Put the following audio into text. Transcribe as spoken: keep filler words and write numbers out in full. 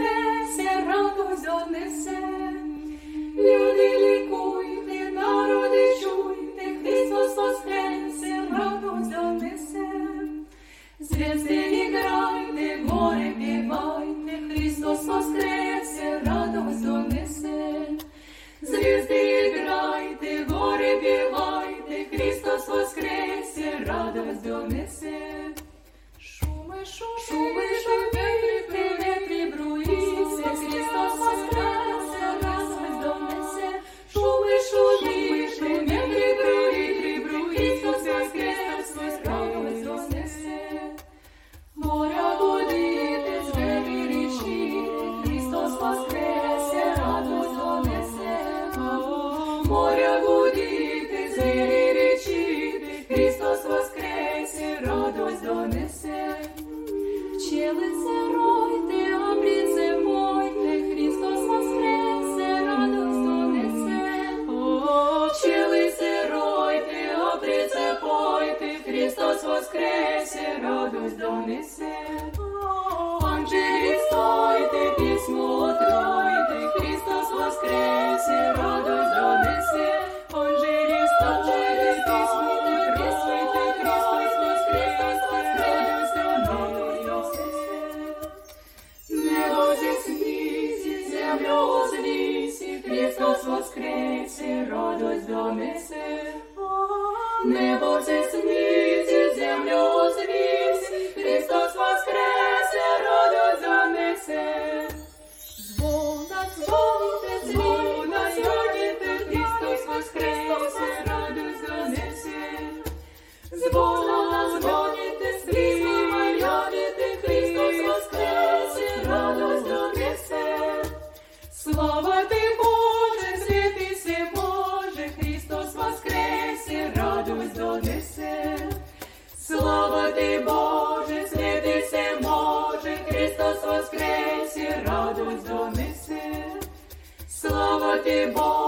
воскресе, радость донесе. Люди, лікуйте, народи, чуйте, Христос воскресе, радость донесе. Звезди играйте, горе певайте, Христос воскресе, радость донесе. Звезди играйте, горе певайте, Христос воскресе, радость донесе. Шуми, шуми, шуми, шуми, ветри, бруїться, Христос воскресе, радость донесе. Шуми, шуми, шуми, ветри, бруїться, Христос воскресе, радость донесе. Моря водите, звери річите, Христос воскресе, радость донесе. Моря водите, звери річите, Христос воскресе, радость донесе. Пчелице ройте, обріце пойте, Христос воскресе, радость донесе. Пчелице ройте, обріце пойте, Христос воскресе, радость донесе. Анджелі стойте, письмо тройте, Христос воскресе, радость донесе. Анджелі стойте, письмо тройте, Христос воскресе, радость донесе. Небо зісниться, землю озвісі, Христос воскресе, радость донесе. Небо зісниться, землю озвісі, Христос воскресе, радость донесе. Звона, звоните, звона, звоните, Христос воскресе, радость донесе. Звона, звоните, звоните, Христос воскресе, радость донесе. Слава ти, Боже, святися, Боже, Христос воскресе, радость донесе. Слава ти, Боже, святися, Боже, Христос воскресе, радость донесе. Слава ти, Боже.